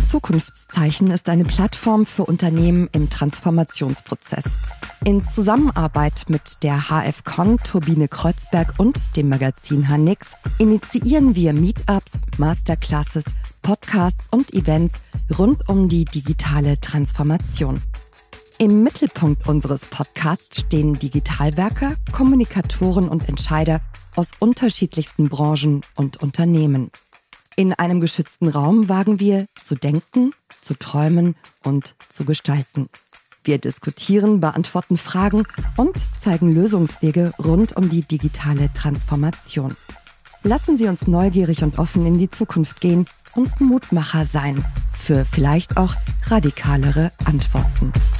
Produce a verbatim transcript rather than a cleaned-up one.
Zukunftszeichen ist eine Plattform für Unternehmen im Transformationsprozess. In Zusammenarbeit mit der H F Con, Turbine Kreuzberg und dem Magazin H Nix initiieren wir Meetups, Masterclasses, Podcasts und Events rund um die digitale Transformation. Im Mittelpunkt unseres Podcasts stehen Digitalwerker, Kommunikatoren und Entscheider aus unterschiedlichsten Branchen und Unternehmen. In einem geschützten Raum wagen wir zu denken, zu träumen und zu gestalten. Wir diskutieren, beantworten Fragen und zeigen Lösungswege rund um die digitale Transformation. Lassen Sie uns neugierig und offen in die Zukunft gehen und Mutmacher sein für vielleicht auch radikalere Antworten.